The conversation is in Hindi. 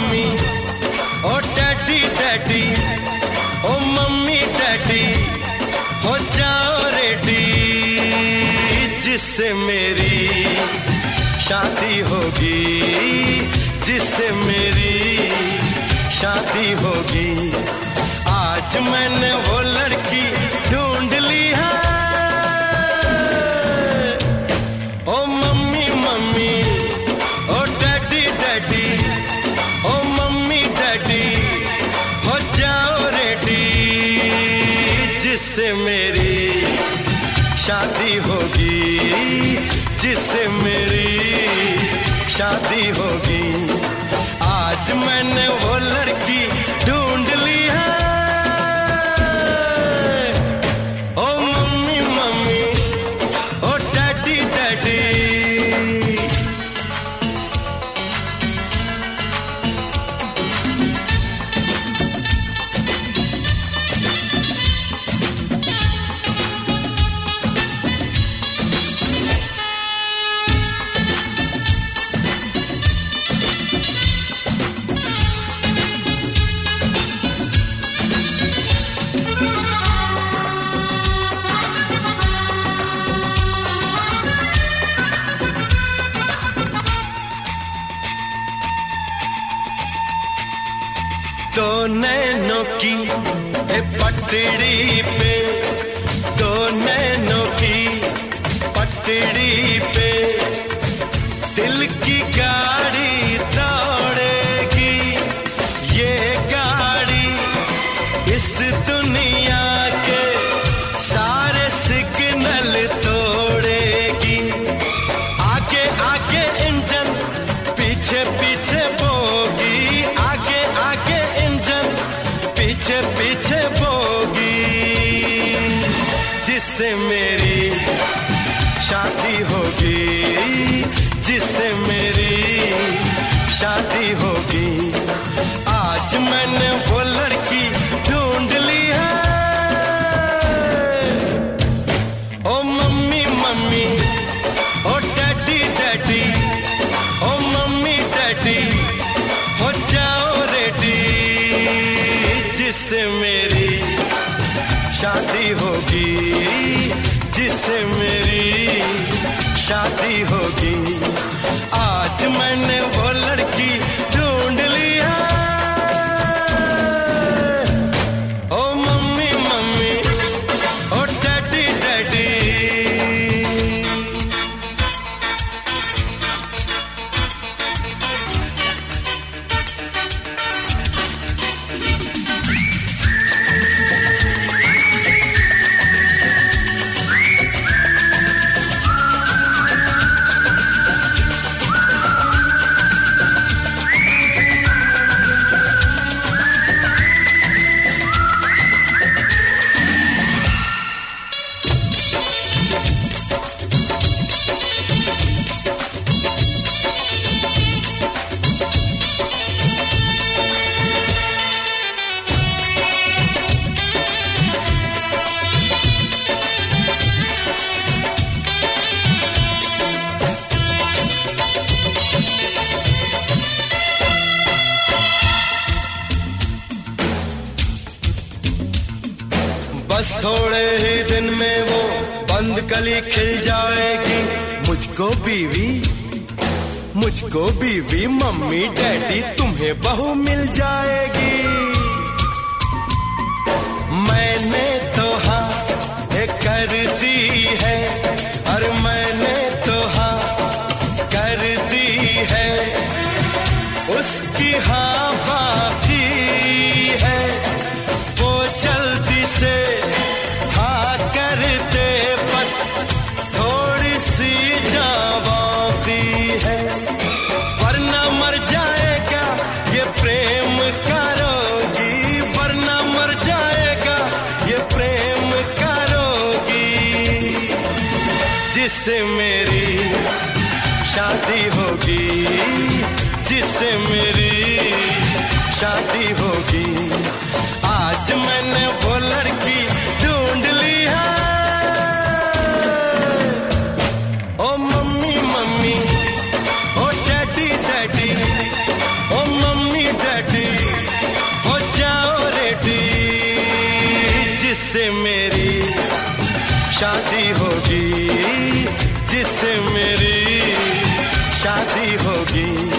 मम्मी, ओ डैडी डैडी, ओ मम्मी डैडी, हो जाओ रेडी, जिससे मेरी शादी होगी, जिससे मेरी शादी होगी। आज मैंने वो लड़की ढूंढ ली है। ओ मम्मी मम्मी, ओ डैडी डैडी, ओ मम्मी डैडी, हो जाओ रेडी, जिससे मेरी शादी होगी, जिससे मेरी शादी होगी। आज मैंने वो लड़की ढूंढ ली है। ओ मम्मी मम्मी, ओ डैडी डैडी। दो नैनों की पटड़ी पे, दो नैनों की पटड़ी पे, दिल की गाड़ी दौड़ेगी, ये गाड़ी इस दुनिया के सारे सिग्नल तोड़ेगी। आगे आगे इंजन, पीछे पीछे बोगी, आगे आगे इंजन, पीछे पीछे बोगी, जिससे मेरी शादी होगी, जिससे मेरी शादी होगी। आज मैंने वो लड़की ढूंढ ली है। ओ मम्मी मम्मी, ओ डैडी डैडी, ओ मम्मी डैडी, हो जाओ रेडी, जिससे मेरी शादी होगी, जिससे मेरी शादी होगी। आज मैंने वो लड़की ढूंढ ली है। ओ मम्मी मम्मी, ओ डैडी डैडी। बस थोड़े ही दिन में वो बंद कली खिल जाएगी। मुझको बीवी मम्मी डैडी, तुम्हें बहू मिल जाएगी। मैंने तो हाँ कर दी है, और मैंने तो हाँ कर दी है, उसकी हाँ बाकी है। वो जल्दी से हाँ कर दे, बस थोड़ी सी जावाती है, वरना मर जाएगा ये प्रेम का रोगी, वरना मर जाएगा ये प्रेम का रोगी, जिससे मेरी शादी होगी, जिससे मेरी शादी होगी। आज मैंने वो लड़की ढूंढ ली है। ओ मम्मी मम्मी, ओ डैडी डैडी, ओ मम्मी जिससे मेरी शादी होगी, जिससे मेरी शादी होगी।